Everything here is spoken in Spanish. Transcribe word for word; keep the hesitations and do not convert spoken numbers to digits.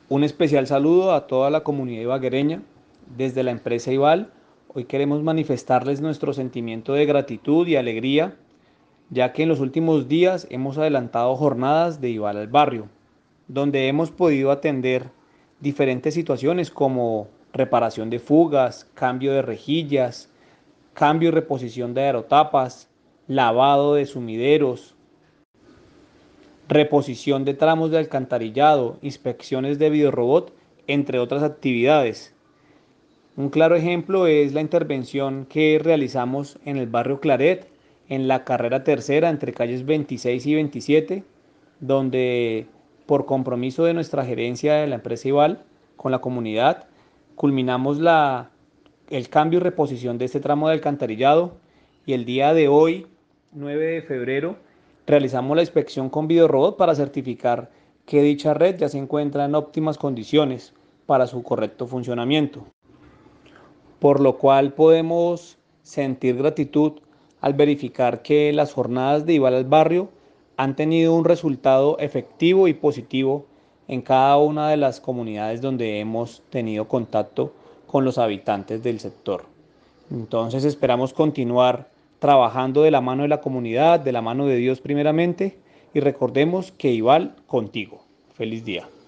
Un especial saludo a toda la comunidad ibaguereña. Desde la empresa Ival, hoy queremos manifestarles nuestro sentimiento de gratitud y alegría, ya que en los últimos días hemos adelantado jornadas de Ival al barrio, donde hemos podido atender diferentes situaciones como reparación de fugas, cambio de rejillas, cambio y reposición de aerotapas, lavado de sumideros, reposición de tramos de alcantarillado, inspecciones de videorobot, entre otras actividades. Un claro ejemplo es la intervención que realizamos en el barrio Claret, en la carrera tercera entre calles veintiséis y veintisiete, donde por compromiso de nuestra gerencia de la empresa Ival con la comunidad, culminamos la, el cambio y reposición de este tramo de alcantarillado y el día de hoy, nueve de febrero, realizamos la inspección con videorobot para certificar que dicha red ya se encuentra en óptimas condiciones para su correcto funcionamiento, por lo cual podemos sentir gratitud al verificar que las jornadas de Ival al Barrio han tenido un resultado efectivo y positivo en cada una de las comunidades donde hemos tenido contacto con los habitantes del sector. Entonces esperamos continuar trabajando de la mano de la comunidad, de la mano de Dios primeramente, y recordemos que Ival contigo. Feliz día.